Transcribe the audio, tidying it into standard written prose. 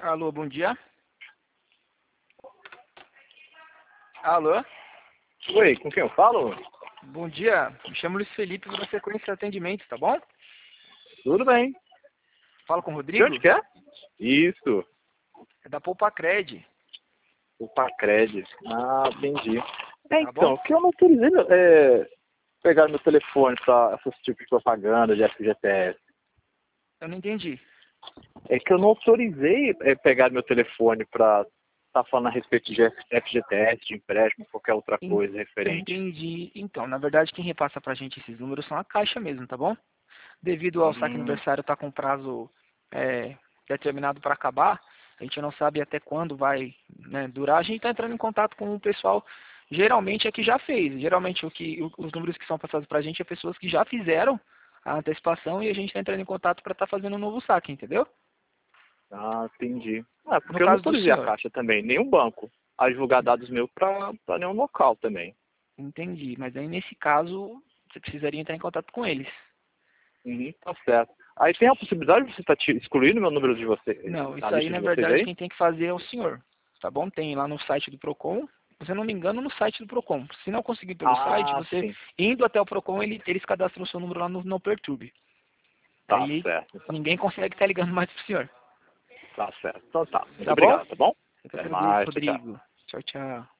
Alô, bom dia. Alô, Oi, com quem eu falo? bom dia. Me chamo Luiz Felipe, vou dar sequência de atendimento, tá bom? Tudo bem. Falo com o De Rodrigo, onde que é? Isso, é da Poupacred, o Pacred. Ah, entendi. tá bom? Então, que eu não autorizei pegar meu telefone para esse tipo de propaganda de FGTS. Eu não entendi. É que eu não autorizei pegar meu telefone para estar falando a respeito de FGTS, de empréstimo, qualquer outra En- coisa referente. Entendi. Então, na verdade, quem repassa pra gente esses números são a Caixa mesmo, tá bom? Devido ao saque Hum, aniversário estar com prazo determinado para acabar, a gente não sabe até quando vai, né, durar, a gente está entrando em contato com o pessoal, geralmente é que já fez. Geralmente os números que são passados para a gente é pessoas que já fizeram a antecipação e a gente está entrando em contato para estar fazendo um novo saque, entendeu? entendi. Ah, No porque eu não caso do autorizei a senhor. Caixa também, nenhum banco, a divulgar dados meus para nenhum local também. Entendi, mas aí nesse caso você precisaria entrar em contato com eles. Uhum, tá certo. Aí tem a possibilidade de você estar excluindo meu número de você, Não, na isso aí lista na de vocês verdade aí? quem tem que fazer é o senhor, tá bom? Tem lá no site do Procon, se eu não me engano no site do Procon. Se não conseguir pelo site, Ah, você sim. indo até o Procon, eles cadastram o seu número lá no Perturbe. Tá Aí certo. ninguém consegue estar ligando mais pro senhor, Tá certo. Então tá. Muito tá bom? obrigado, tá bom? Eu que Até agradeço, mais. Tchau, tchau. Rodrigo. Tchau, tchau.